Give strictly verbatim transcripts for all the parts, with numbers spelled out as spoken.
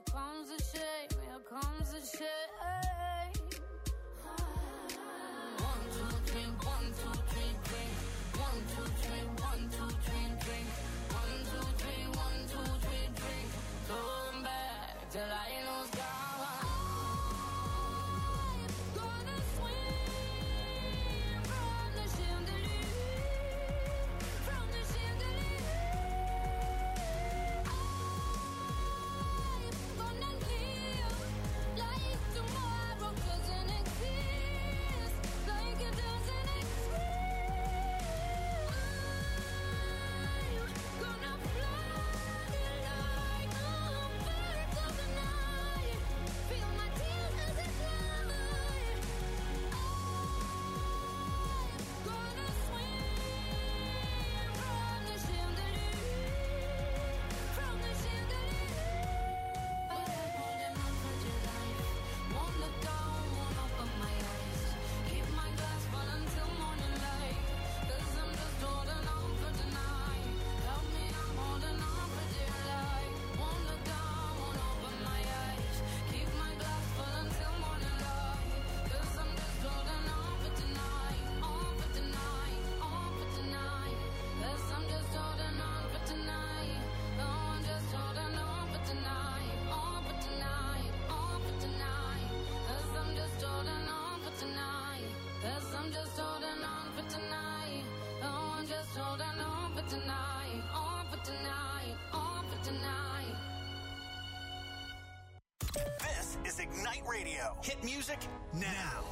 comes the shame, here comes the shame. One, two, three, one, two, three, drink. One, two, three, one, two, three, drink. One, two, three, one, two, three, drink. Going back till I lose God. This is Ignite Radio. Hit music now.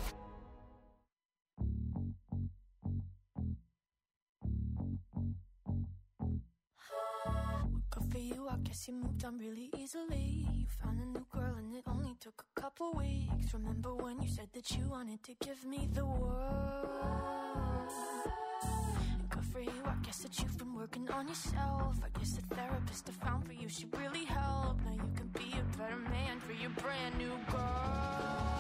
Good for you, I guess you moved on really easily. You found a new girl and it only took a couple weeks. Remember when you said that you wanted to give me the world? Good for you, I guess that you've been working on yourself. I guess the therapist I found for you should really help. Now you can be a better man for your brand new girl.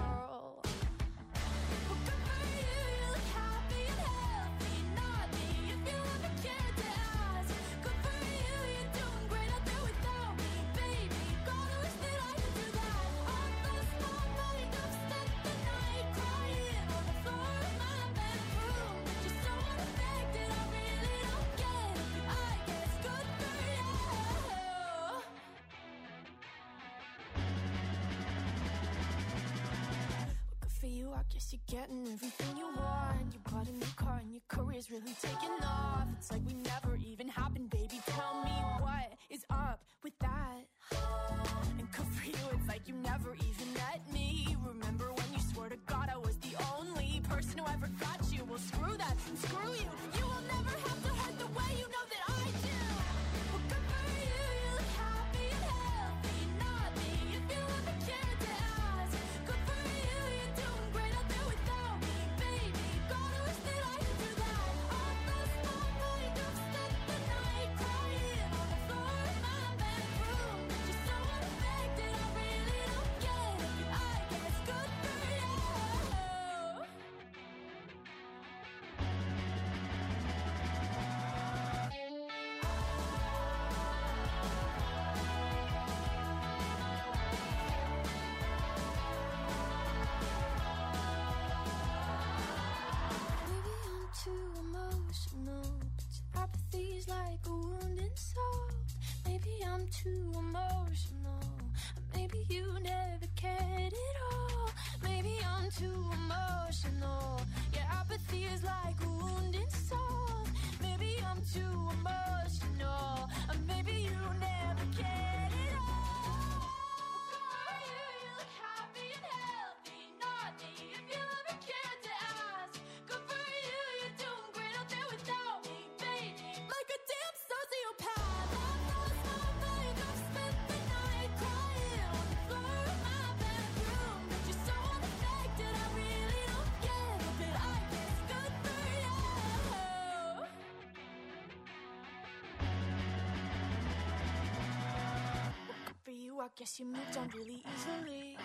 Well, good for you, you look happy and healthy. Not me, if you ever cared to ask. Good for you, you're doing great out there without me, baby. Gotta wish that I could do that. I lost my mind, I've spent the night crying on the floor of my bedroom. But you're so unaffected, I really don't get it. I guess good for you. Well, good for you, I guess you're getting everything you want. You bought a new car and your career's really taking off. It's like we never even happened, baby. Tell me what is up with that? And good for you, it's like you never even met me. Remember when you swore to God I was the only person who ever got you? Well, screw that and screw you. You will never have to hurt the way you know that I do. Well, good for you, you look happy and healthy. Not me, if you ever cared to ask. Good for you, you're doing great out there without me, baby. Gotta wish that I could do that. I lost my mind, I've spent the night crying on the floor of my bedroom. But you're so unaffected, I really don't get it. I guess good for you. Maybe I'm too emotional, but your apathy's like a wounded soul. Maybe I'm too emotional, maybe you never cared at all. Maybe I'm too emotional, your apathy is like a wounded soul. Maybe I'm too emotional, maybe you never cared at all. Good for you, you look happy and healthy. Not me, if you ever cared to ask. Good for you, you're doing great out there without me, baby. Like a damn sociopath. I've lost my mind, I've spent the night crying on the floor of my bedroom. But you're so unaffected, I really don't get it. But I guess good for you. Well, good for you, I guess you moved on really easily.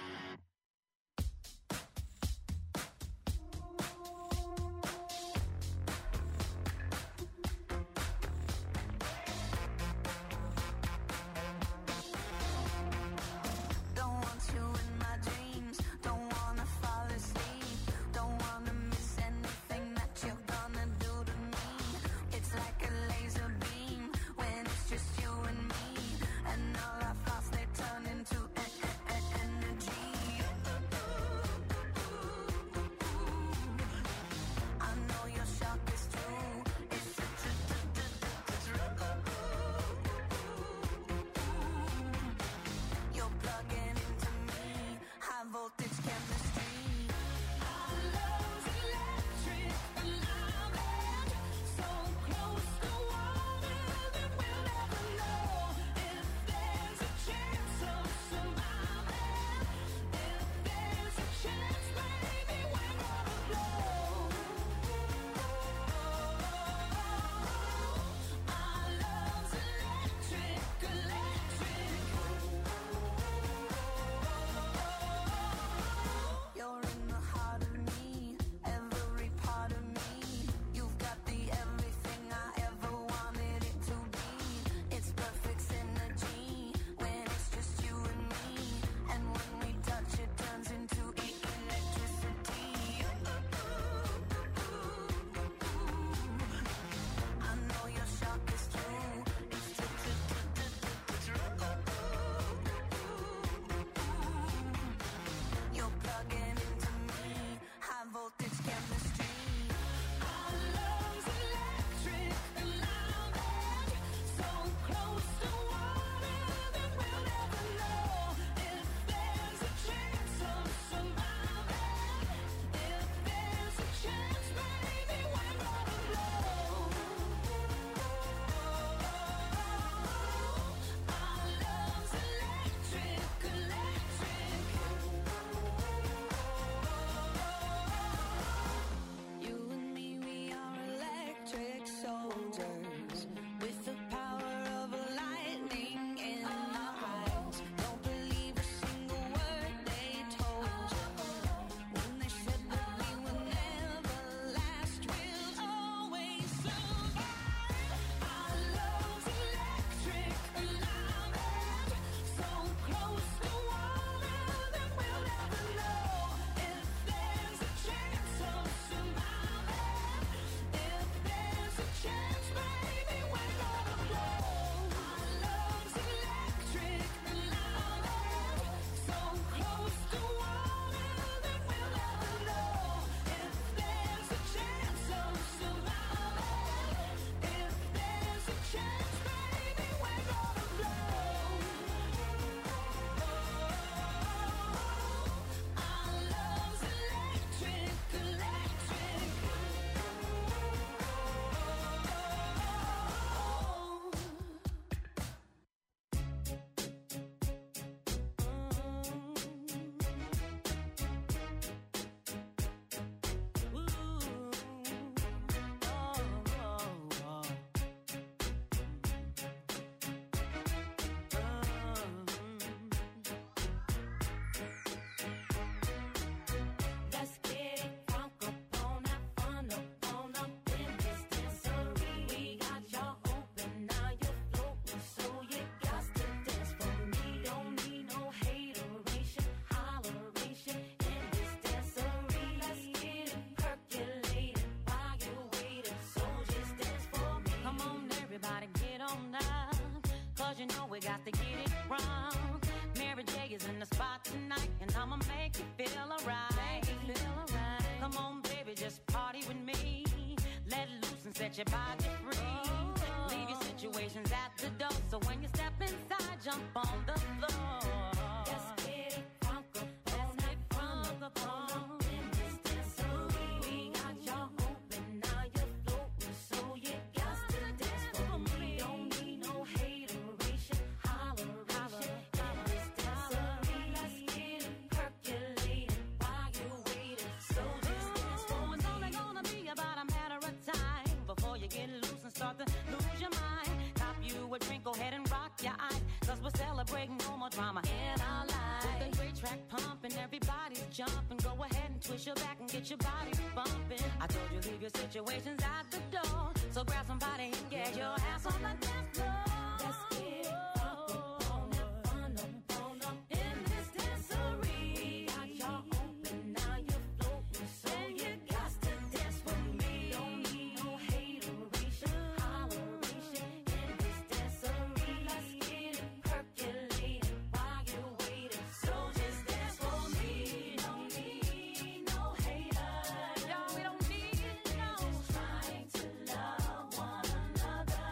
got to get it wrong. Mary J is in the spot tonight, and I'ma make you feel alright. Feel alright. Come on, baby, just party with me. Let loose and set your body free. Oh. Leave your situations at the door, so when you step inside, jump on the floor. Let's get it crunk up, let's get crunk up on in this dancery. We got y'all open, now you're floating, so you got to dance for me. Don't need no hateration, holleration in this dancery. Let's get it percolated while you're waiting, so just dance for me. It's only gonna be about a matter of time before you get loose and start to lose your mind. Cop you a drink, go ahead and rock your eyes, cause we're celebrating no more drama in our lives. With the great track pumping, everybody's jumping. Go ahead and twist your back and get your body bumping. I told you leave your situations at the door, so grab somebody and get your ass on the dance floor. Let's get it crunk up, on that fun up, on up in this dancery. Got y'all open, now you're floating, so you got to dance with me. Don't need no hateration, holleration in this dancery. Let's get it percolated while you're waiting, so just dance for me. Don't need no haters, no, we don't need no. Just trying to love one another.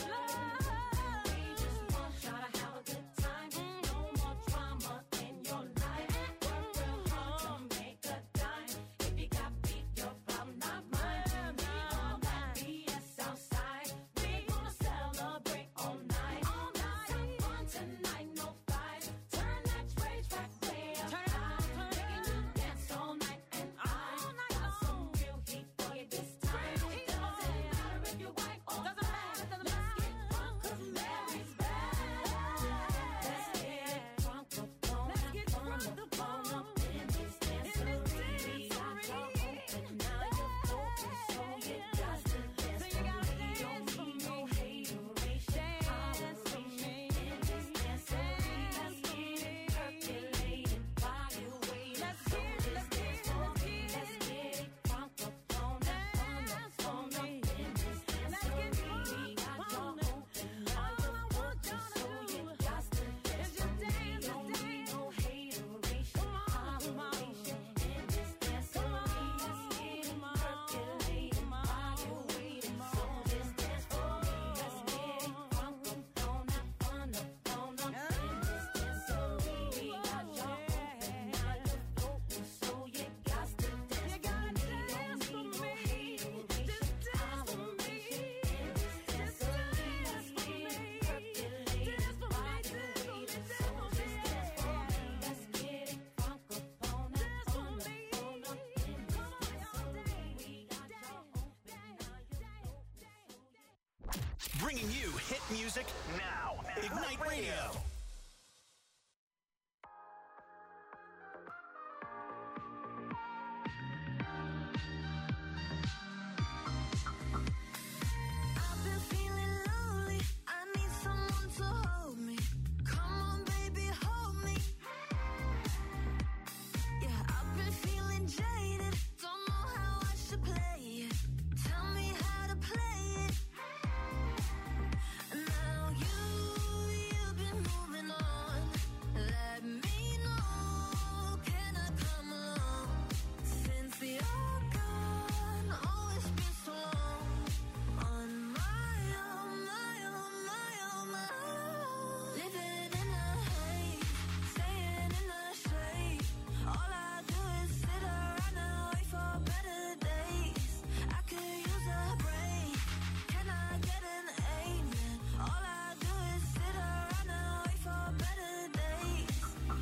Love. We just want y'all to have a good time. No more drama in your life. Work real hard to make a dime. If you got beef, your problem, not mine. We on that B S outside. We gonna celebrate all night. All night. Have fun tonight, no fight. Turn that rage back way up high. Making you dance all night, and I got some real heat for you this time. Doesn't matter if you're white or black. Let's get drunk 'cause Mary's back. Let's get drunk up on that fun up on up in this dancery. Got y'all open, now you're open, so you got to dance for me. Don't need no hateration, holleration in this dancery. Let's get it percolated while you're waiting, so just dance for me. Let's get it drunk up on that fun up on up in this dancery. Got y'all open, now you're open, so you got to dance for me. Don't need no hateration, holleration in this dancery. Let's get it percolated while you're waiting, so just dance for me. Let's get it drunk up on that fun up on up in this dancery. Got y'all open, now you're floating, so you got to dance for me. Don't need no hateration, holleration in this dancery. Let's get it percolated while you're waiting, so just dance for me. Let's get it drunk up on that fun up on up in this dancery. Got y'all open, now you're floating. Bringing you hit music now. Ignite Radio. I've been feeling lonely. I need someone to hold me. Come on, baby, hold me. Yeah, I've been feeling jaded. Don't know how I should play it. Tell me how to play it. Now you, you've been moving on. Let me know. Can I come along? Since you're gone, oh, it's been so long. On my own, my own, my own, my own. Living in the haze, staying in the shade. All I do is sit around and wait for better days. I could use a break. Can I get an amen? All I do is sit around and wait for better days.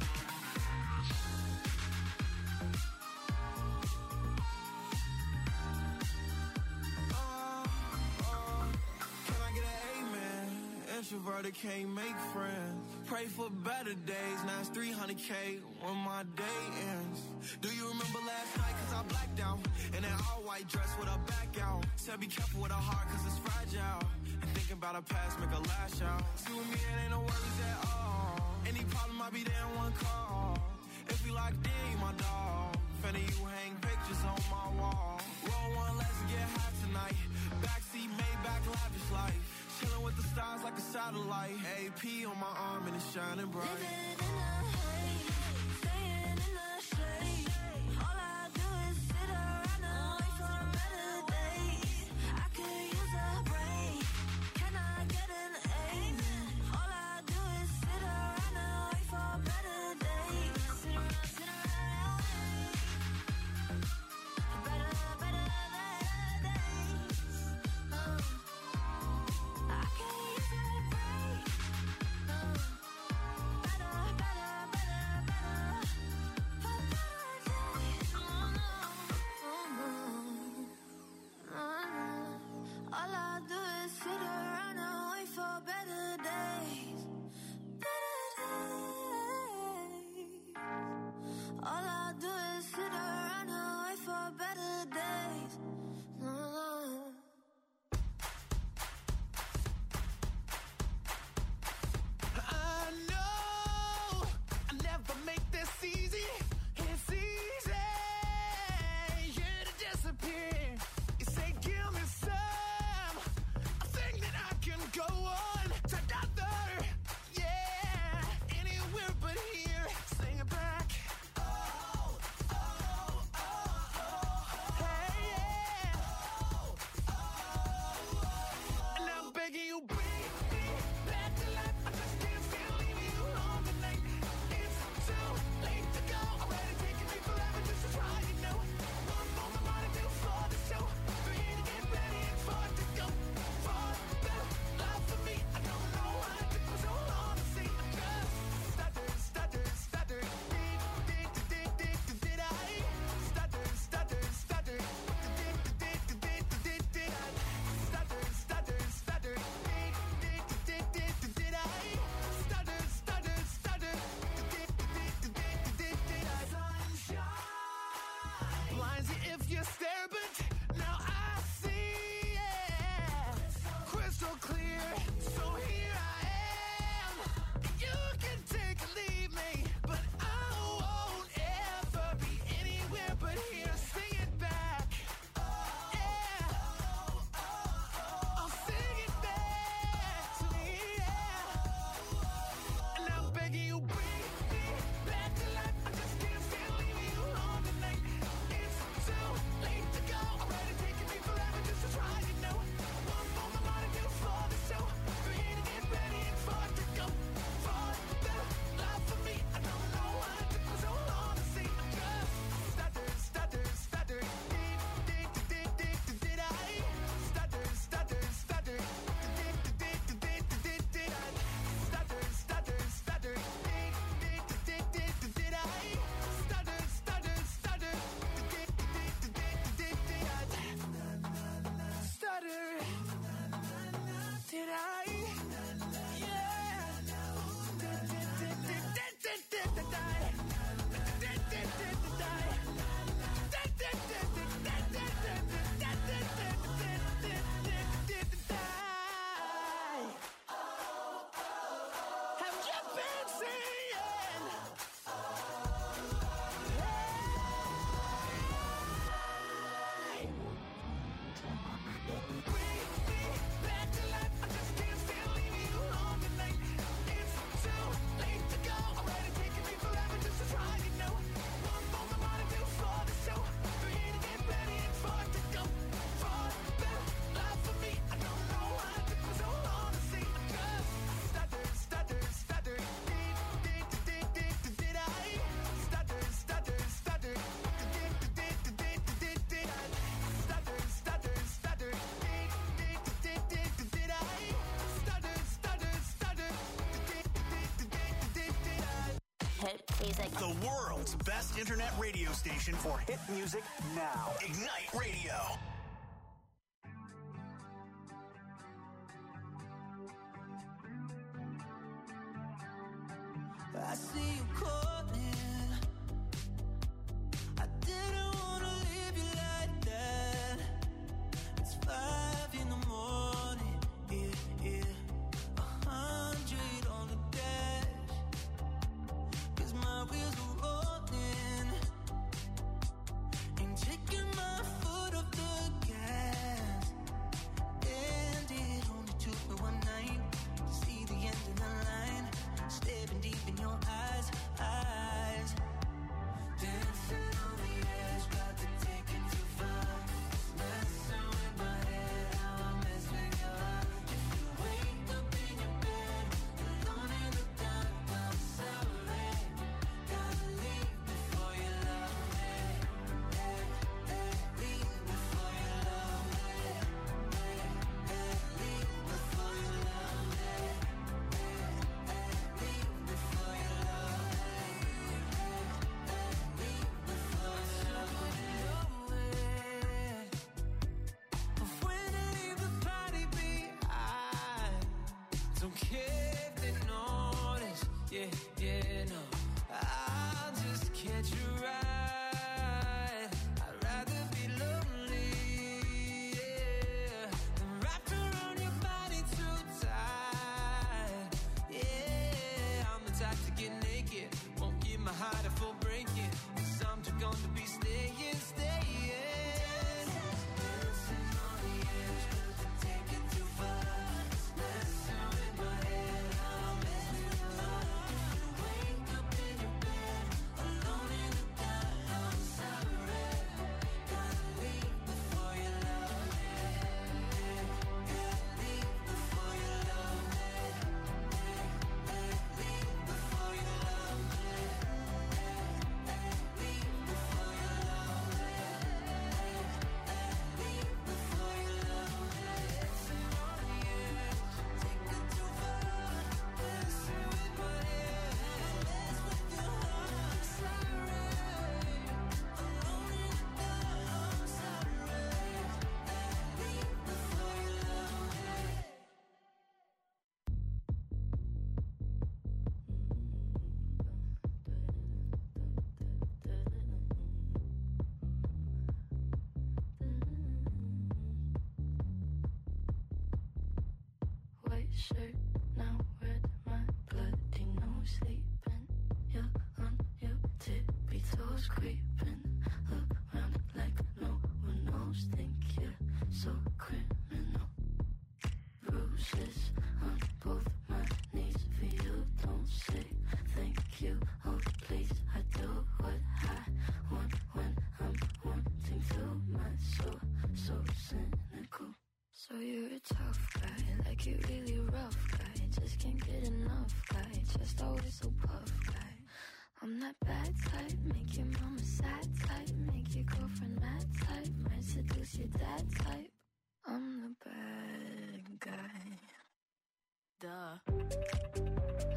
Oh, oh, can I get an amen? Introverted can't make friends. Pray for better days. Now it's three hundred K when my day ends. Do you remember last night? Cause I blacked out. In an all white dress with a back out. Said be careful with a heart cause it's fragile. And thinking about a past make a lash out. See with me it ain't no worries at all. Any problem I be there in one call. If we locked in, you my dog. Finna you hang pictures on my wall. Roll one, let's get high tonight. Backseat, Maybach, lavish life. chilling with the stars like a satellite. A P on my arm and it's shining bright. Living in the haze, staying in the shade. All I do is sit around and wait for better days. I could use a break. Can I get an amen? All I do is sit around and wait for better days. Sit around, sit around and wait. Better, better, better days. Uh, I could use a break. Uh, better, better, better, better. For better days. Oh no, oh no, no, no. All I do is sit around and wait for better days. Better days. All I do is sit around and wait for better days. No, no. I know I never make this easy. It's easy, yeah, to disappear. You say, give me some, I think that I can go on together, yeah, anywhere but here. Sing it back. Oh, oh, oh, oh, hey, yeah. Oh, oh, oh. And I'm begging you, bring me back to life. I just can't stand leaving you alone tonight. It's too late to go. Already taking me forever just to try, you know. One more I wanna do for the show. Three to get ready and four to go. For the love for me, I don't know why it took me so long to see. I just stutter, stutter, stutter. Did, did, did, did, did, did I? Stutter, stutter, stutter. Did, did, did, did, did, did I? Stutter, stutter, stutter. Did, did, did, did, did, did I? Stutter, stutter, stutter. Did, did, did, did, did, did I? Sunshine blinds you if you stare, but now I see, yeah, crystal clear. So here I am. You can take or leave me, but I won't ever be anywhere but here. Sing it back. Yeah. I'll sing it back to me, yeah. And I'm begging you, bring me back to life. I just can't stand leaving you alone tonight. It's too late to go. Already taking me forever just to try, you know. One more I wanna do for the show. Three to get ready and four to go. For the love for me, I don't know why it took me so long to see. I just stutter, stutter, stutter. Did, did, did, did, did, did I? Stutter, stutter, stutter. Did, did, did, did, did, did I? Stutter, stutter, stutter. Did, did, did, did, did, did I? Stutter, stutter, stutter. Did, did, did, did, did I? Stutter. Did I? Yeah. Did, did, did, did, did, did, did, did I? Did, did, did, did I? Did, did, did, did, did, did, did, did, did, did, did, did, did, did I? Have you been seeing? Bring me back to life. I just can't stand leaving you alone tonight. It's too late to go. Already taking me forever just to try, you know. One more I wanna do for the show. Three to get ready and four to go. For the love for me, I don't know why it took me so long to see. I just stutter, stutter, stutter. Did, did, did, did, did, did I? Stutter, stutter, stutter. Did, did, did, did, did, did I? Stutter, stutter, stutter. Did, did, did, did, did, did I? Stutter, stutter, stutter. Did, did, did, did, did I? Hit music. The world's best internet radio station for hit music now. Ignite Radio. I see you calling. I didn't wanna leave you like that. It's five in the morning, yeah, yeah. A hundred on the dash. 'Cause my wheels are rolling. Ain't taking my foot off the gas. And it only took me one yeah, yeah, no. I'll just catch a ride. I'd rather be lonely, yeah, than wrapped around your body too tight. Yeah, I'm the type to get naked, won't give my heart a full breaking, 'cause I'm too gone to be staying, staying. Dancing on the edge, but take it too far. Messing with my head, I'm messing with your heart. You wake up in your bed, alone in the dark. I'm sorry, gotta leave before you love me. Gotta leave before you love me. Leave before you love me. Leave before you love me. Leave before you love me. Dancing on the edge, take it too far. Messing with my head, mess with your heart. Sorry, alone in the dark. I'm sorry. Leave before you love me. White shirt, now red, my bloody nose sleeping. You're on your tippy toes, creeping around like no one knows. Think you're so criminal. Bruises on both my knees for you. Don't say thank you, oh please. I do what I want when I'm wanting to. My soul so cynical. So you're a tough guy, like you really rough guy. Just can't get enough guy, just always so puff guy. I'm that bad type, make your mama sad type, make your girlfriend mad type, might seduce your dad type. I'm the bad guy. Duh.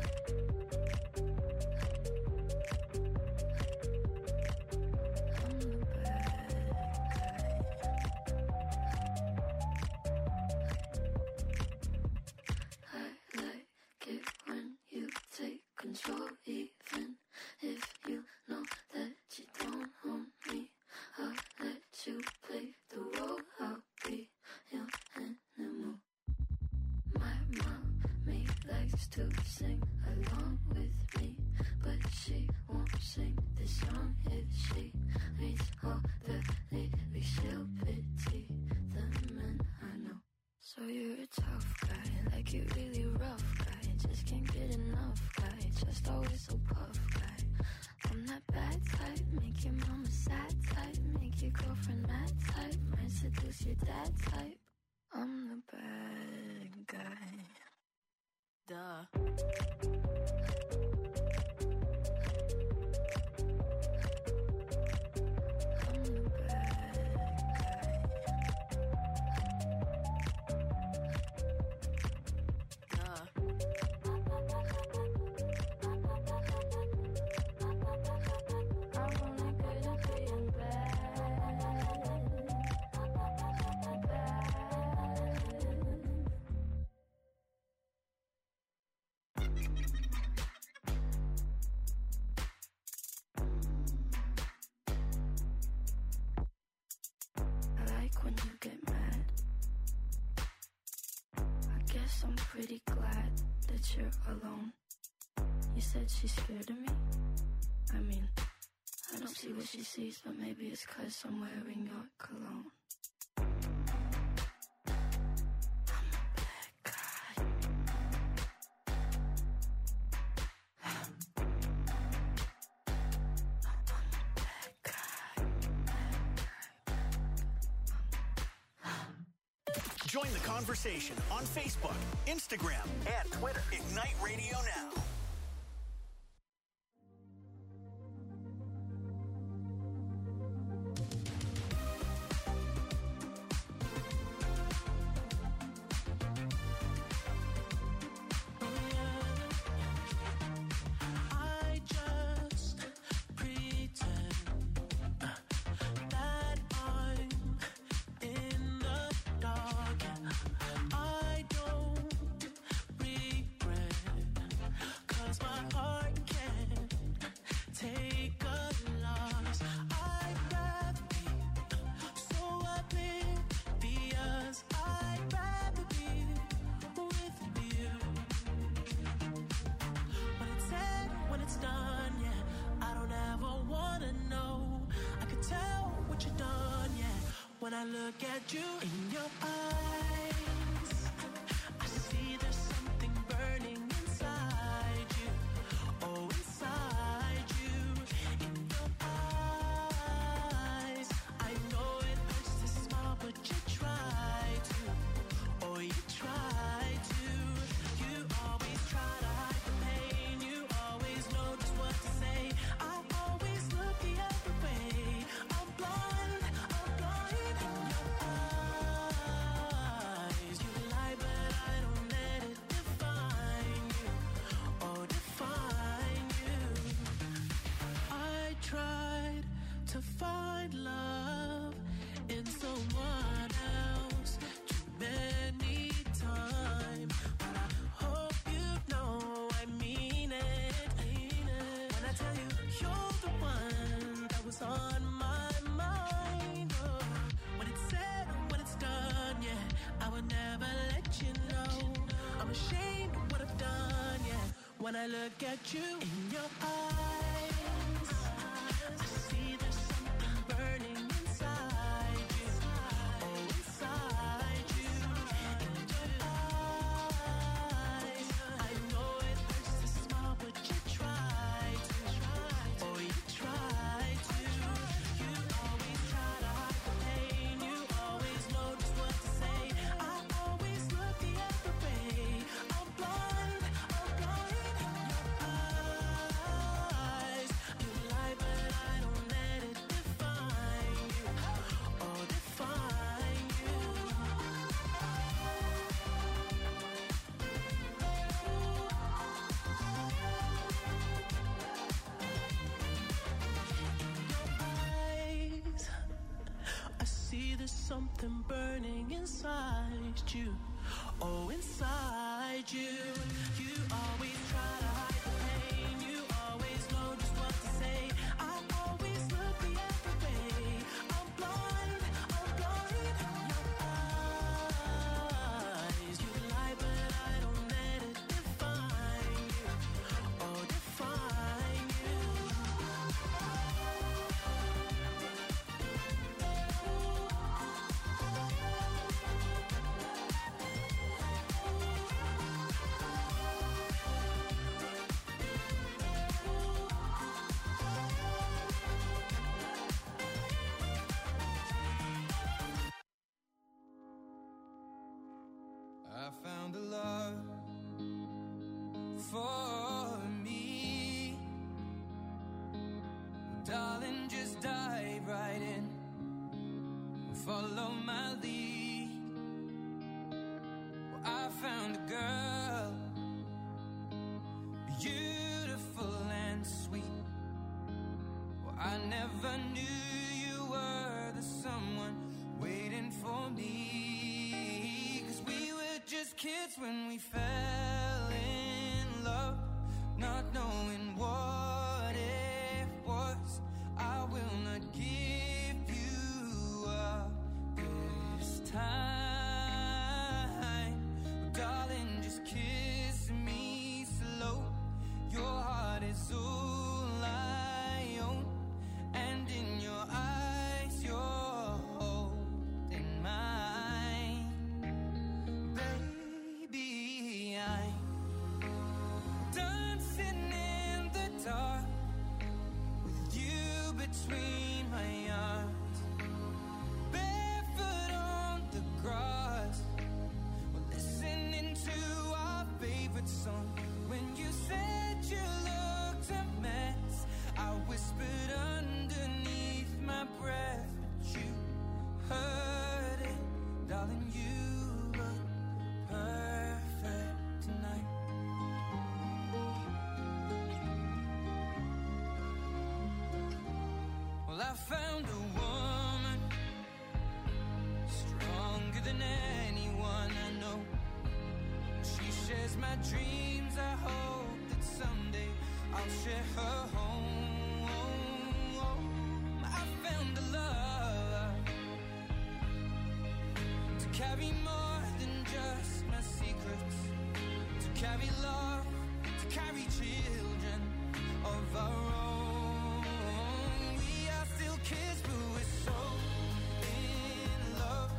I'm the bad guy. I like it when you take control, even if you know that you don't own me. I'll let you play the role, I'll be your animal. My mommy likes to sing along with me, but she won't sing this song if she reads all the lyrics. She'll pity the men I know. So you're a tough guy, like you really rough guy. Just can't get enough guy, just always so puff guy. I'm that bad type, make your mama sad type, make your girlfriend mad type, might seduce your dad type. I'm the bad guy. Duh. I'm the bad guy. Duh. I'm only good at being bad. I like when you get mad. I guess I'm pretty glad that you're alone. You said she's scared of me? I mean, I don't see what she sees, but maybe it's 'cause I'm wearing your cologne. I'm a bad guy. I'm a bad guy. Join the conversation on Facebook, Instagram, and Twitter. Ignite Radio Now. I just pretend that I'm in the dark. I don't regret look at you in your eyes, I see there's something burning inside you. Oh, inside you, in your eyes. I know it hurts to smile, but you try to. Oh, you try to. You always try to hide the pain. You always know just what to say. I always look the other way. I'm blind, I'm blind in your eyes. You lie, but I don't let it define you. Oh, define you. I tried to find love in someone else too many times, but I hope you know I mean it. When I tell you you're the one that was on my mind, oh, when it's said and when it's done, yeah, I would never let you know. I'm ashamed of what I've done, yeah. When I look at you in your eyes, I see there's something burning inside you. Oh, inside you, in your eyes. I know it hurts to smile, but you try to. Oh, you try to. You always try to hide the pain. You always know just what to say. I always look the other way. I'm blind, I'm blind in your eyes. You lie, but I don't let it define you. Oh, define you. Eyes, I see there's something burning inside you. Oh, inside you. You always try to hide the pain. You always know just what to say. I always look the other way. I'm blind, I'm blind in your eyes. You lie, but I don't let it define you. Oh, define you. I found a love for me. Darling, just dive right in. Follow my lead. Well, I found a girl, beautiful and sweet. Well, I never knew you were the someone waiting for me. 'Cause we were just kids when we fell in love, not knowing what it was. I will not give you up this time. Darling, just kiss me slow. Your heart is all I own, and in your eyes you're holding mine. Baby, I'm dancing in the dark with you between my arms, barefoot on the grass. We're listening to our favorite song. When you said you looked a mess, I whispered underneath my breath, but you heard it. Darling, you look perfect tonight. Well, I found a woman stronger than anyone I know. She shares my dreams. I hope that someday I'll share her home. I found a love to carry more than just my secrets, to carry love, to carry children of our own. We are still kids, but we're so in love.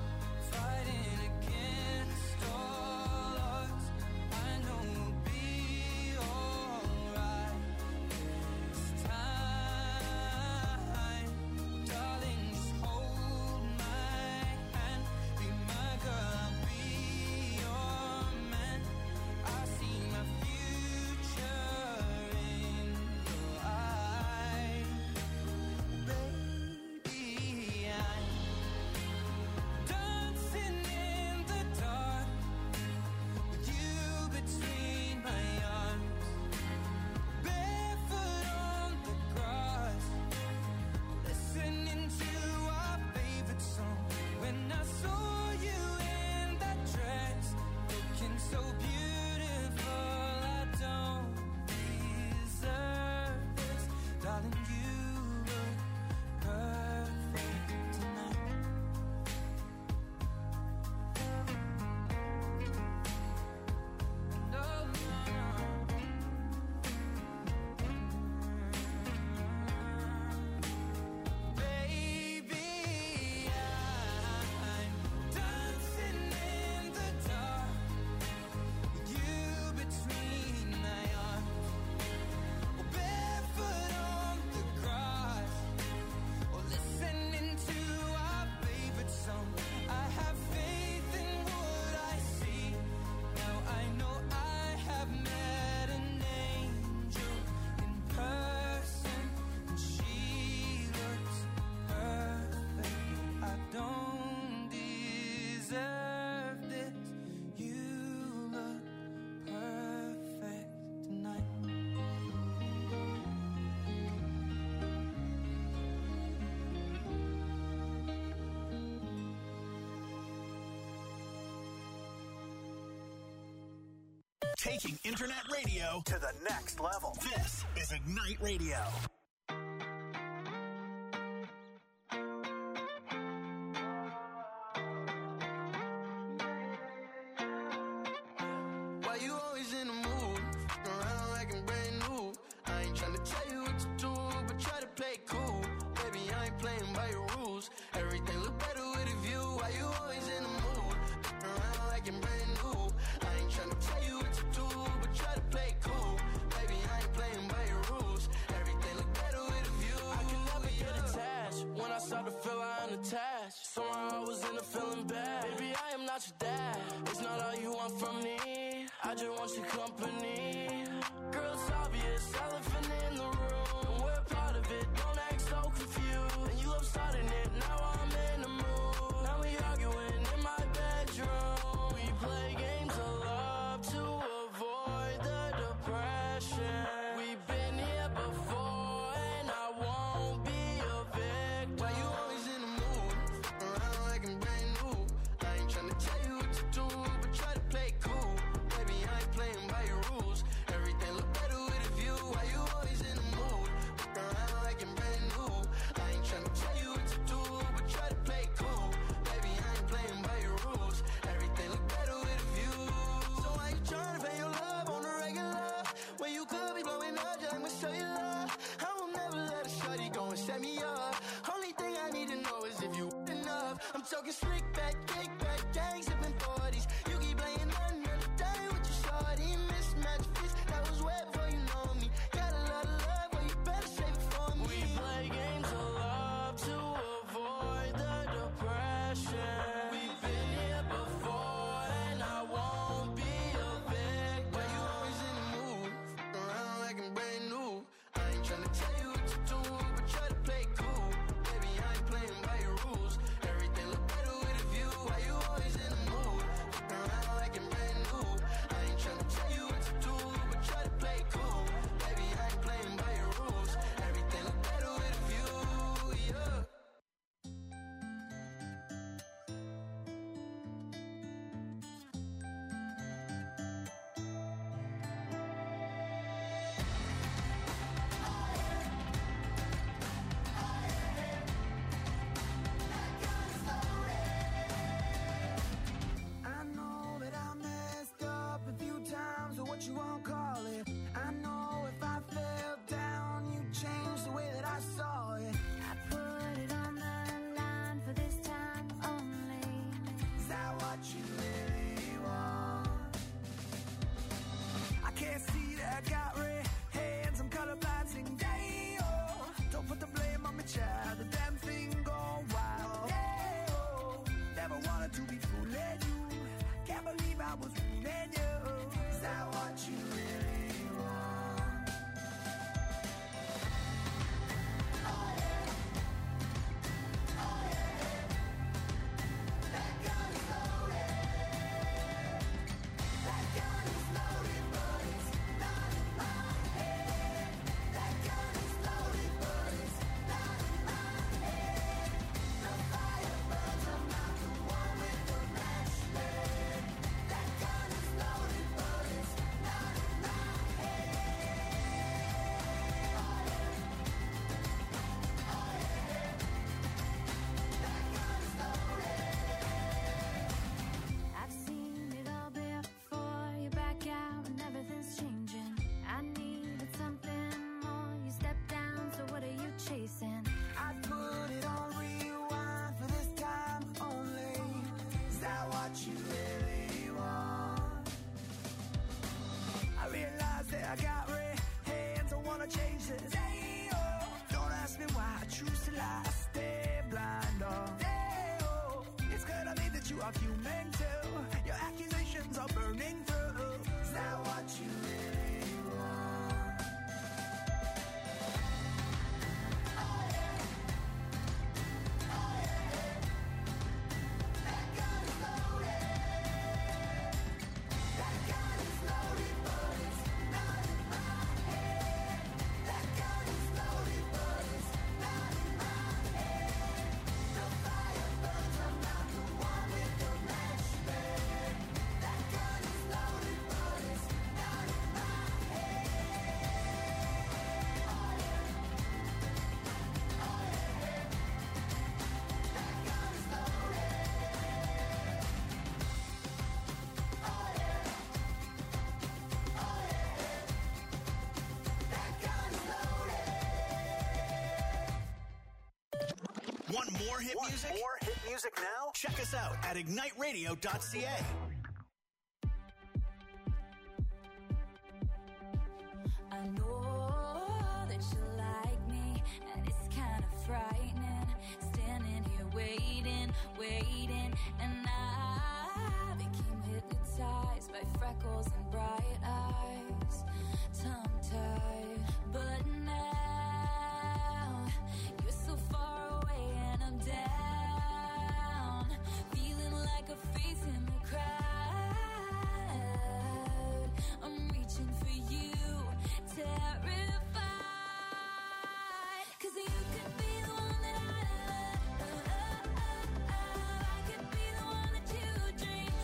Taking internet radio to the next level. This is Ignite Radio. Why you always in the mood? Around like I'm brand new. I ain't tryna tell you what to do, but try to play cool. Baby, I ain't playing by your rules. Everything look better with a view. Why you always in the mood? Around like I'm brand new. I ain't tryna tell you what to do, but try to play cool. Baby, I ain't playing by your rules. Everything look better with a view. I can never get attached. When I start to feel I'm attached, somehow I was in a feeling bad. Baby, I am not your dad. It's not all you want from me. I just want your company. Girl, it's obvious, elephant in the room. And we're part of it, don't act so confused. And you love starting it, now I'm in the mood. Now we arguing in my bedroom. We play games of love to avoid the depression. We've been here before and I won't be a victim. Why you always in the mood? Around like I'm brand new. I ain't tryna tell you what to do, but try to play cool. Baby, I ain't playing by your rules. Everything look better with a view. Why you always in the mood? Around like I'm brand new. I ain't tryna tell you what to do, but try to play cool. Baby, I ain't playing by your rules. Everything look better with a view. So why you tryna pay your love on the regular? When you could be blowing up just like my cellular. I will never let a shorty go and set me up. Only thing I need to know is if you enough. I'm talking slick back, kick back, gang sipping forties. You keep playing another day with your shorty. Mismatch fist, that was way before you know me. Got a lot of love, well you better save it for me. We play games of love to avoid the depression. We've been here before and I won't be a victim. Why you always in the mood? Around like I'm brand new. I ain't tryna tell you what to do, but try to play cool. Baby, I ain't playing by your rules. Everything look better with a view. Why you always in the mood? Around like I'm brand new. I ain't tryna tell you what to do, but try to play cool. Baby, I ain't playing by your rules. Everything look better with a view, yeah. I know that I messed up a few times, or what you won't call it. I know if I fell down, you'd change the way that I saw it. I put it on the line for this time only. Is that what you really want? I can't see that I got red hands, I'm colorblind, sing day, oh. Don't put the blame on me, child, the damn thing gone wild. Hey, oh. Never wanted to be fooling you, can't believe I was fooling you. Is that what you really want? That gun is loaded. That gun is loaded, but it's not in my head. That gun is loaded, but it's not in my head. The fire burns, I'm not the one with the match lit. That gun is loaded, but it's not in my I've seen it all before. You back out and everything's changing. I needed something more. You step down, so what are you chasing? I put it on rewind for this time only. Is that what you really want? I realize that I got red hands, I wanna change this. Hey, oh. Don't ask me why I choose to lie, I stay blind, oh. Hey, oh. It's clear to me that you are human too. Your accusations are burning through. Is that what you really want? That gun is loaded. That gun is loaded, but it's not in my head. That gun is loaded, but it's not in my head. The fire burns, I'm not the one with the match more hit Want music? more hit music now? Check us out at ignite radio dot c a. I know that you like me, and it's kind of frightening. Standing here waiting, waiting, and I became hypnotized by freckles and bright eyes, tongue-tied. But now you're so far away, and I'm down, feeling like a face in the crowd. I'm reaching for you, terrified, 'cause you could be the one that I love. I could be the one that you dream.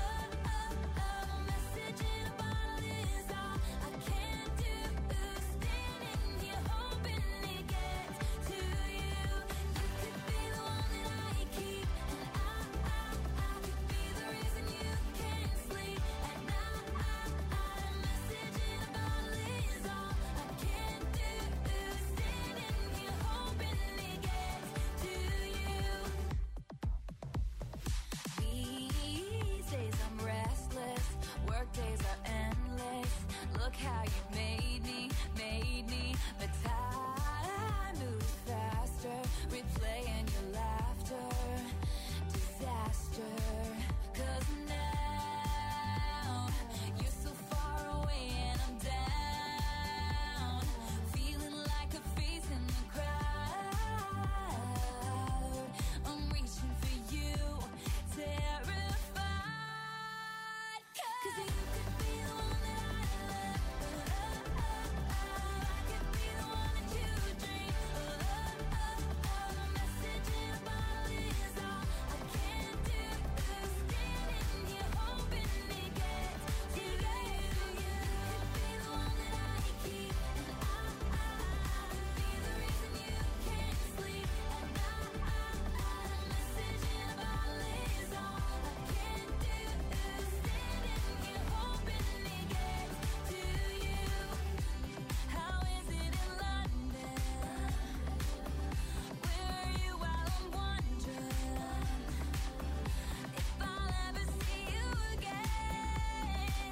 A message in a bottle is all I can do. Standing here hoping it gets to you. You could be the one that I keep, and I, I, I could be the reason you can't sleep at night. A message in a bottle is all I can do. Standing here hoping it gets to you. These days I'm restless, work days are endless. Look how you made me, made me. But time moves faster, replaying your laughter. Disaster, 'cause now you're so far away and I'm down, feeling like a face in the crowd. I'm reaching for you, terrified, 'cause you could be the one that I love. I could be the one that you dream. A message in a bottle is all I can do. Standing here hoping it gets to you. You could be the one that I keep, and I, I could be the reason you can't sleep at night. A message in a bottle is all I can do. Standing here hoping it gets to you. How is it in London? Where are you while I'm wondering if I'll ever see you again?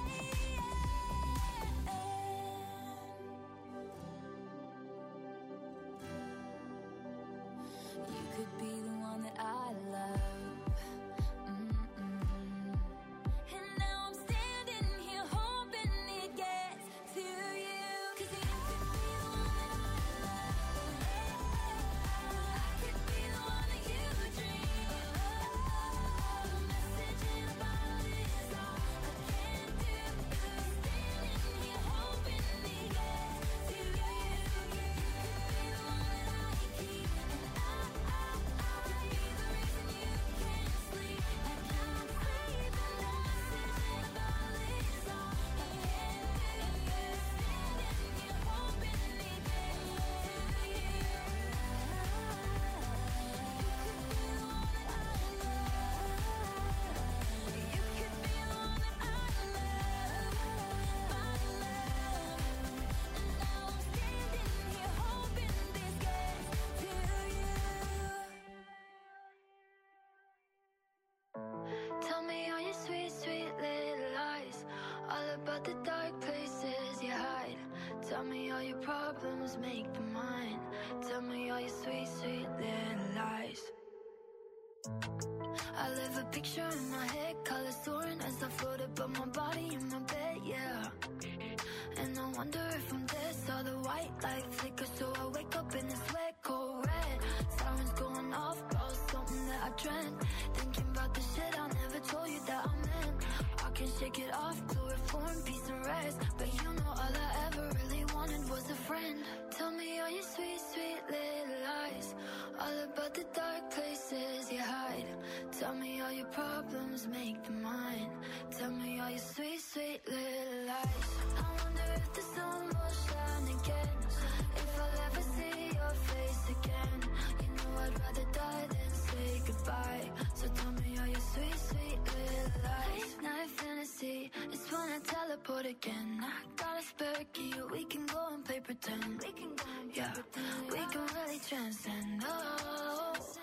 You could be the one that I love. Mm-mm. And now I'm standing here hoping it gets to you. 'Cause you could be the one that I love. I could be the one that you dream. A message in a bottle is all I can do. Standing here hoping it gets to you. You could be the one that I keep, and I, I, I could be the reason you can't sleep at night. A message in a bottle is all I can do. Standing here hoping it gets to you. You could be the one that I love. You could be the one that I love, my love. And now I'm standing here hoping this gets to you. Tell me all your sweet, sweet little lies, all about the dark places you hide. Tell me all your problems, make them mine. Tell me all your sweet, sweet little lies. I live a picture in my head, colors soaring as I float above my body in my bed, yeah. And I wonder if I'm dead, saw the white light flicker, so I wake up in this sweat cold red. Sirens going off, about something that I dreamt. Thinking about the shit I never told you that I meant. I can shake it off, chloroform, peace and rest. But you know all I ever really wanted was a friend. Tell me all your sweet, sweet little lies, all about the dark places you hide. Tell me all your problems, make them mine. Tell me all your sweet, sweet little lies. I wonder if the sun will shine again, if I'll ever see your face again. You know I'd rather die than say goodbye. So tell me all your sweet, sweet little lies. Late night fantasy, it's when I teleport again. I got a spare key, we can go and play pretend. We can go and play yeah, pretend. We can really transcend. Oh.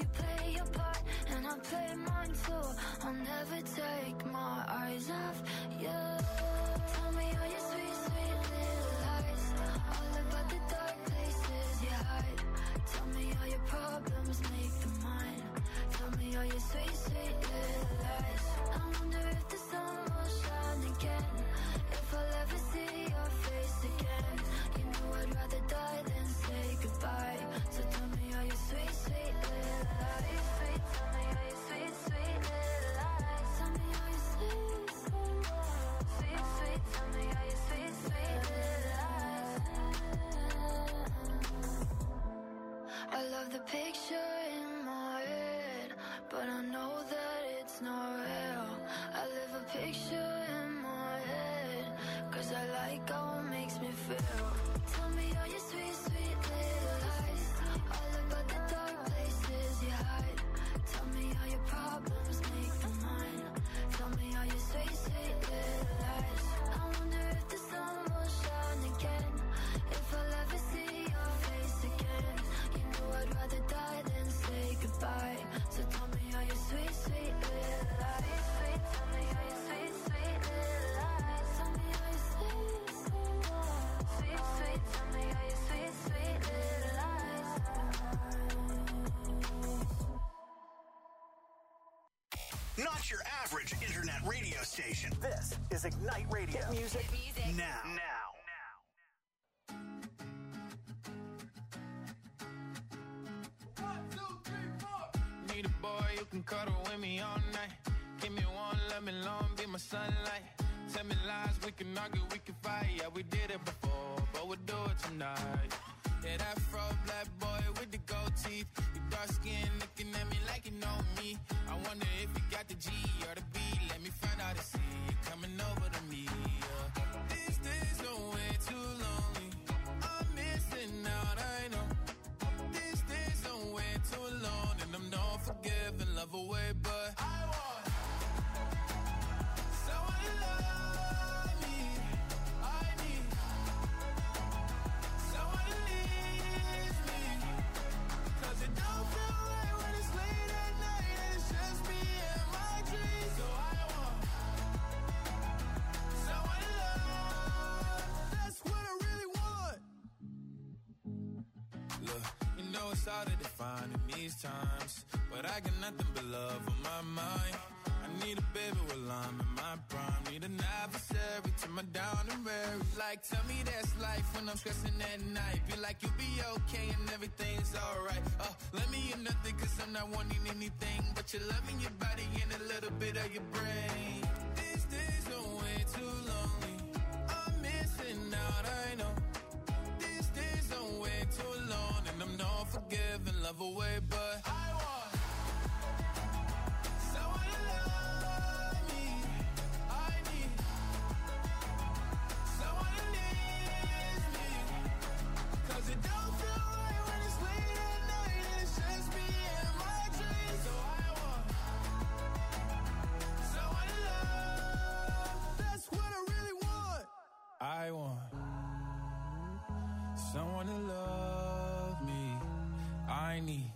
you play your part and I play mine too. I'll never take my eyes off you. Tell me all your sweet, sweet little lies, all about the dark places you hide. Tell me all your problems, make them mine. Tell me all your sweet, sweet little lies. I wonder if the sun will shine again, if I'll ever see your face again. You know I'd rather die than say goodbye. So tell me all your sweet, sweet little lies. Sweet, tell me all your sweet, sweet little lies. Tell me all your sweet, sweet lies. Sweet, sweet, tell me all your sweet, sweet little lies. I love the picture in my head, but I know that it's not real. I live a picture in my head, cause I like how it makes me feel. Tell me all your sweet, sweet little lies, all about the dark places you hide. Tell me all your problems, make them mine. Tell me all your sweet, sweet little lies. I wonder if the sun will shine again, if I'll ever see your face again. You know I'd rather die than say goodbye. So tell me all your sweet, sweet little lies. Sweet, tell me all your sweet, sweet little lies. Tell me all your sweet, sweet lies. Sweet, sweet, tell me all your sweet, sweet little lies. Not your average internet radio station. This is Ignite Radio. Hit music, now. Now. Need a boy you can cuddle with me all night. Give me one, let me long, be my sunlight. Tell me lies, we can argue, we can fight. Yeah, we did it before, but we'll do it tonight. Yeah, that fro black boy with the gold teeth. You dark skin looking at me like you know me. I wonder if you got the G or the B. Let me find out and see you coming over to me. Yeah. These days are way too lonely. I'm missing out, I know. These days are way too long, and I'm not forgiving, love away, but I want someone to love me. I need someone to leave me, cause it don't feel right when it's late at night and it's just me and my dreams. So I want someone to love. That's what I really want. Look, you know it's hard to define in these times, but I got nothing but love on my mind. I need a baby while I'm in my prime. Need an adversary to my down and weary. Like, tell me that's life when I'm stressing at night. Be like, you'll be okay and everything's alright. Uh, let me in nothing cause I'm not wanting anything but your love in your body and a little bit of your brain. These days are way too lonely. I'm missing out, I know. These days are way too long, and I'm not forgiving, love away, but I want someone to love me. I need someone to leave me, cause it don't feel right when it's late at night and it's just me and my dreams. So I want someone to love. That's what I really want. I want someone to love me. I need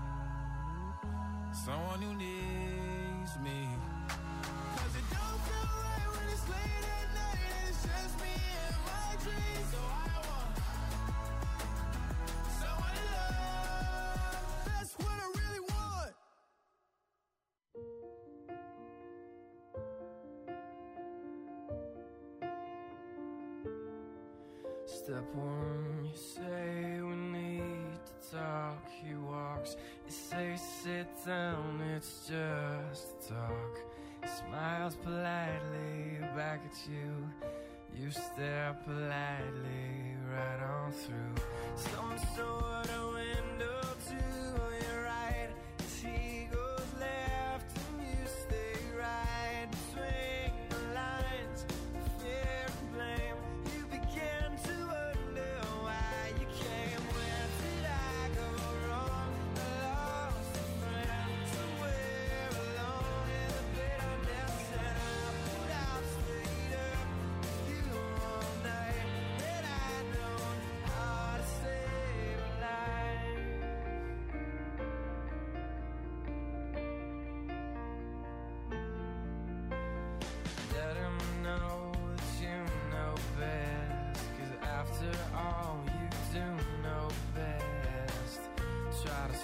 someone who needs me, cause it don't feel right when it's late at night and it's just me and my dreams. So I want someone to love. That's what I really want. Step one, you say we need to talk. He walks, you say sit down, it's just talk. He smiles politely back at you. You stare politely right on through some sort of window to your right. As he goes left and you stay right between the lines of fear and blame. You begin to wonder why you came. Where did I go wrong? I lost a friend somewhere alone in the bitterness, and I put out straight up with you all night. That I know how to save a life.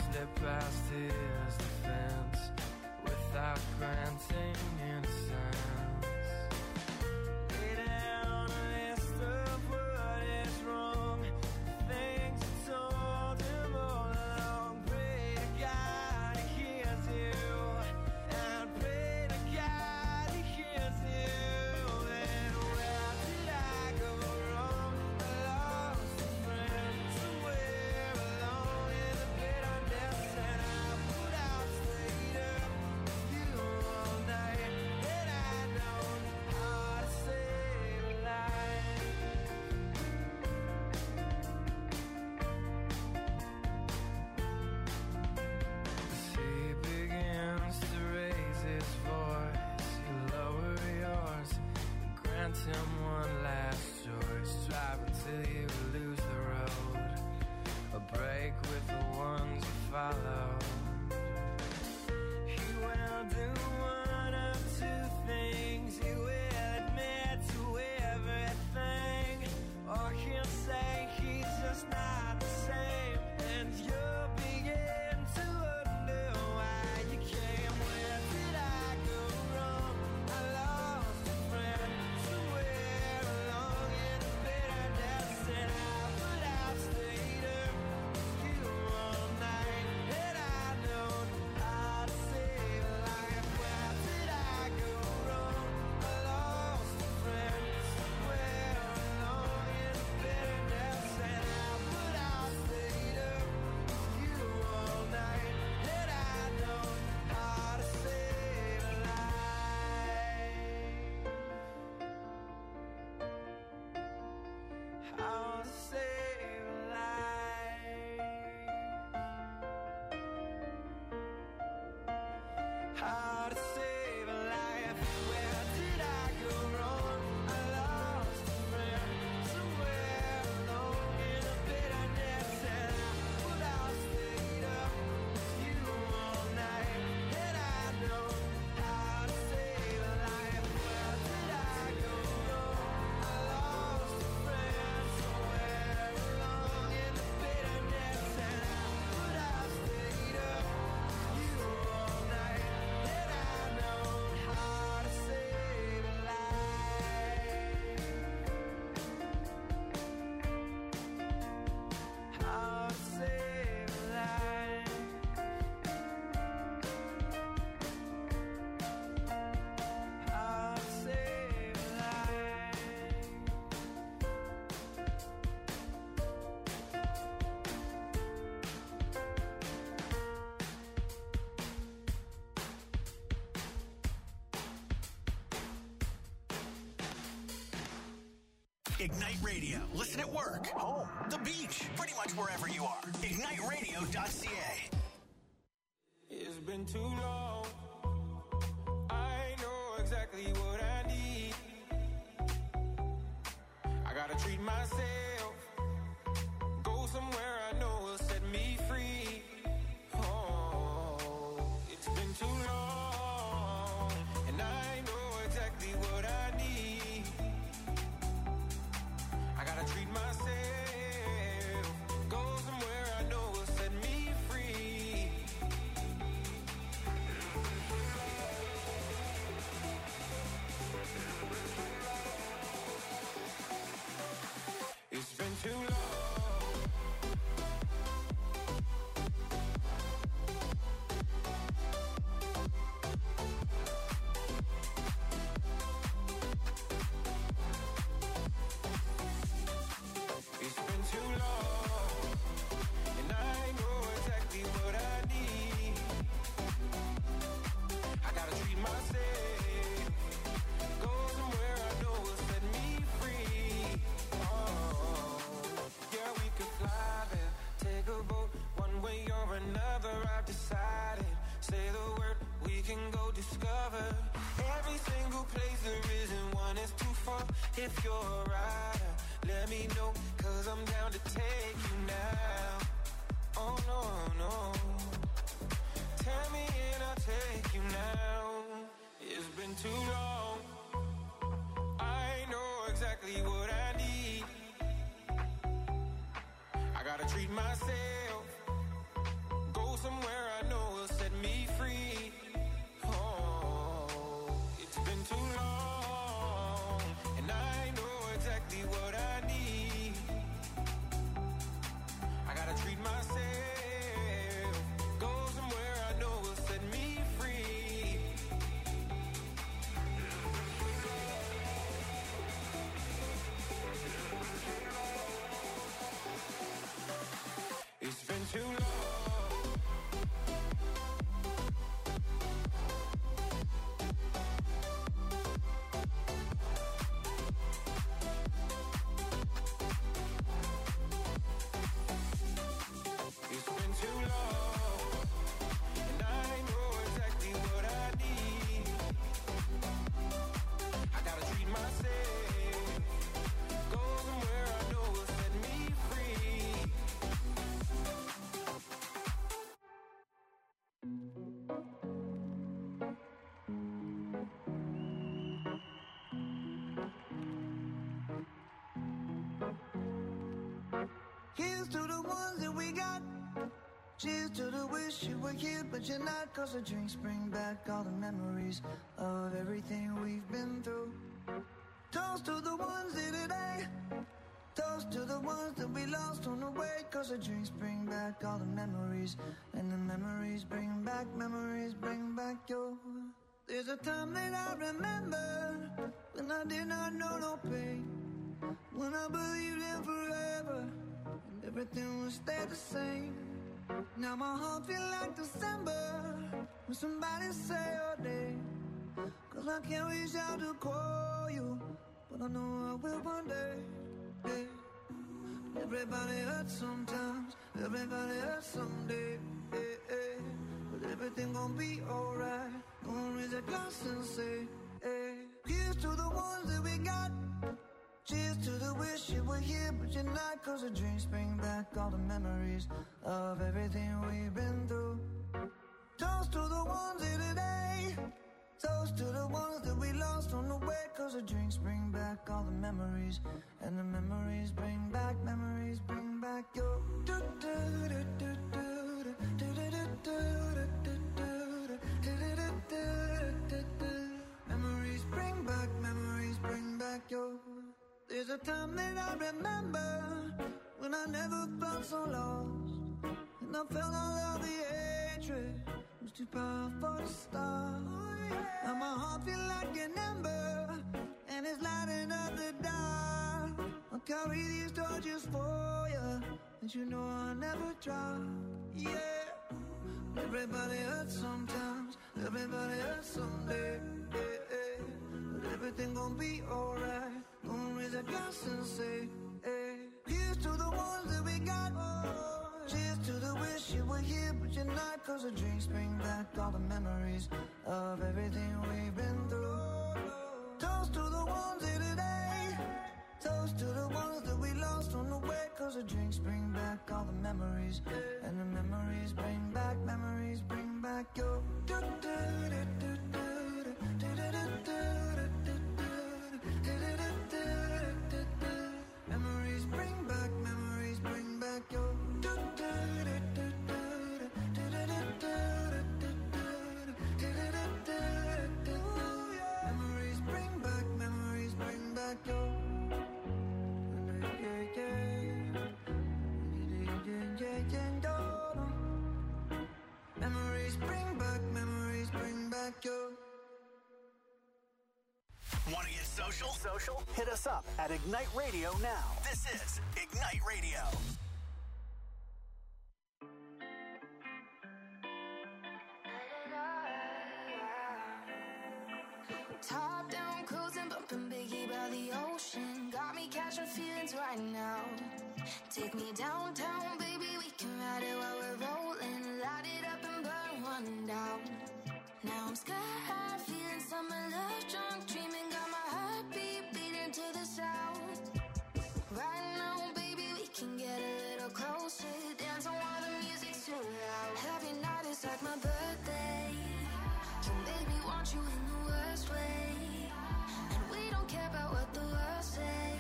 slip past his defense without granting innocence. Lay down a list of what is wrong, things I told him all along. Pray to God he hears you, and pray to God he hears you. And where did I go wrong? I lost a friend somewhere alone in the bitterness, and I put out straight up you all night, and I know how to save a life. As he begins to raise his voice, you lower yours, grant him one last choice. Drive until you lose the road, a break with the ones you follow. He will do one of two things. He will admit to everything, or he'll say he's just not the same, and you'll begin to wonder why you came. Where did I go wrong? I lost a friend somewhere along in the bitterness, and I put out straight up you all night, and I know how to save a life. Where did I go wrong? I lost a friend somewhere along in the bitterness, and I put out straight up you all night, and I know how to save a life. How to save a life. How to save a life. Where did I go wrong? I lost a friend somewhere alone in the bitterness, and I put out straight up you all night, and I know how to save a life. Where did I go wrong? I lost a friend somewhere along in the bitterness, and I put out straight up you all night, and I know how to save a life. How to save a life. How to save a life. Ignite Radio. Listen at work, home, the beach, pretty much wherever you are. ignite radio dot c a. It's been too long. I know exactly what I need. I gotta treat myself. Go somewhere I know will set me free. Oh, it's been too long. And I know exactly what I need. I gotta treat myself. Go somewhere I know will set me free. It's been too long. It's been too long, and I know exactly what I need. I gotta treat myself. Go somewhere I know will set me free. Oh, yeah, we could fly there, take a boat, one way or another. I've decided. Say the word, we can go discover every single place there isn't one is too far. If you're a rider, let me know, cause I'm down to take you now. Oh no, no. Tell me and I'll take you now. It's been too long. I know exactly what I need. I gotta treat myself. Go somewhere I know will set me free. Oh, it's been too long, and I know exactly what I need. I gotta treat myself, go somewhere I know will set me free. It's been too long. It's been too long, and I know exactly what I need. I gotta treat myself, go somewhere I know will set me free. Here's to the ones that we got. Cheers to the wish you were here, but you're not. Cause the drinks bring back all the memories of everything we've been through. Toast to the ones here today. Toast to the ones that we lost on the way. Cause the drinks bring back all the memories. And the memories bring back, memories bring back your. There's a time that I remember when I did not know no pain. When I believed in forever and everything would stay the same. Now my heart feel like December when somebody say your name. Cause I can't reach out to call you, but I know I will one day. Yeah. Everybody hurts sometimes, everybody hurts someday. Yeah, yeah. But everything gon' be alright. Gonna raise a glass and say, hey. Here's to the ones that we got. Cheers to the wish you were here, but you're not. Cause the drinks bring back all the memories of everything we've been through. Toast to the ones here today. Toast to the ones that we lost on the way. Cause the drinks bring back all the memories. And the memories bring back, memories bring back your. Memories bring back, memories bring back your. There's a time that I remember when I never felt so lost. And I felt all of the hatred was too powerful to stop. Now my heart feel like an ember and it's lighting up the dark. I'll carry these torches for you, and you know I'll never drop. Yeah. Everybody hurts sometimes, everybody hurts someday. Yeah, yeah. But everything gon' be alright. Gonna raise a glass and say, hey. Here's to the ones that we got. Oh, cheers to the wish you were here, but you're not. Cause the drinks bring back all the memories of everything we've been through. Toast to the ones here today. Toast to the ones that we lost on the way. Cause the drinks bring back all the memories. And the memories bring back, memories bring back your. Memories bring back, memories bring back your. Memories bring back, memories bring back your. Memories bring back, memories bring back your. Want to get social? Social? Hit us up at Ignite Radio now. This is Ignite Radio. Top down, cruising, bumping Biggie by the ocean. Got me catching feelings right now. Take me downtown, baby, we can ride it while we're rolling. Light it up and burn one down. Now I'm sky high, feeling summer love, drunk, dreaming, got my heartbeat beating to the sound. Right now, baby, we can get a little closer, dancing while the music's too loud. Every night is like my birthday. You make me want you in the worst way, and we don't care about what the world say.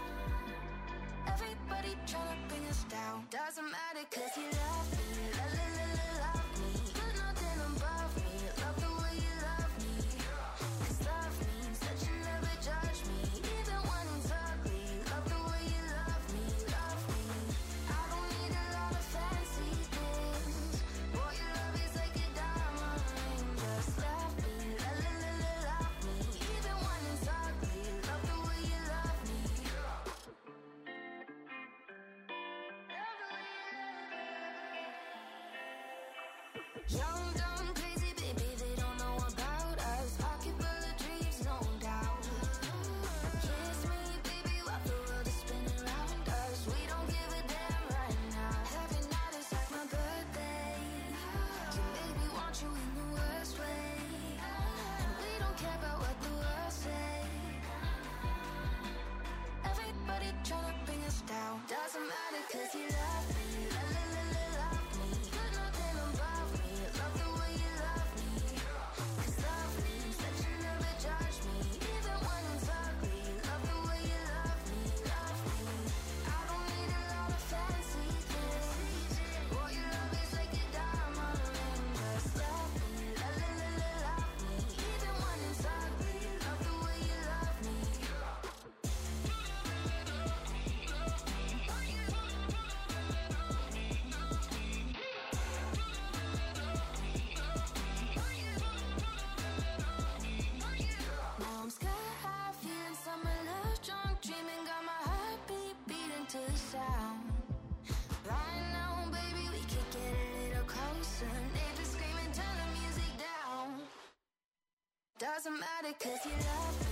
Everybody tryna bring us down. Doesn't matter cause you love me, la la la. Young, dumb, crazy, baby, they don't know about us. Pocket full of dreams, no doubt. Kiss me, baby, while the world is spinning around us. We don't give a damn right now. Every night is like my birthday. You made me want you in the worst way. And we don't care about what the world say. Everybody tryna bring us down. Doesn't matter cause you love me. La la la la love me. You're nothing above me. Love the way you love me. Cause love means that you never judge me. Even when it's ugly. Love the way you love me. Love me. I don't need a lot of fancy things. Boy, your love is like a diamond ring. Just love me. La la la la love me. Even when it's ugly. Love the way you love me. Now I'm sky high, feeling summer love drunk, dreaming, got my heartbeat beating to the sound. Right now, baby, we could get a little closer. Neighbors screaming, turn the music down. Doesn't matter 'cause you love me.